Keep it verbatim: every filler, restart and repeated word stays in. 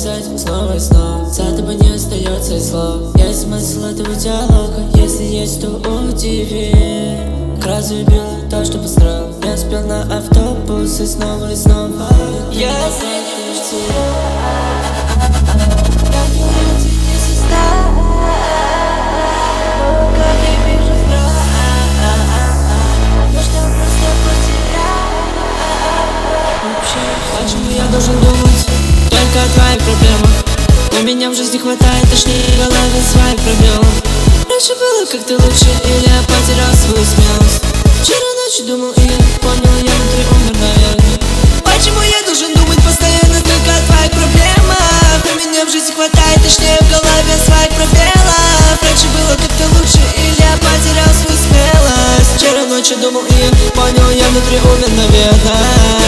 сказать снова и снова. За тобой не остается и слов. Есть смысл этого диалога, если есть, то удиви. Разве убил то, что построил? Я спел на автобус и снова и снова. Я Почему я должен думать только о твоих проблемах? У меня в жизни хватает, точнее в голове своих проблем. Раньше было как-то лучше, или я потерял свою смелость? Вчера ночью думал и я понял, я внутри умер, наверное. Почему я должен думать постоянно только о твоих проблемах? У меня в жизни хватает, точнее в голове своих пробелов. Раньше было как-то лучше, или я потерял свою смелость? Вчера ночью думал и я понял, я внутри умер, наверное.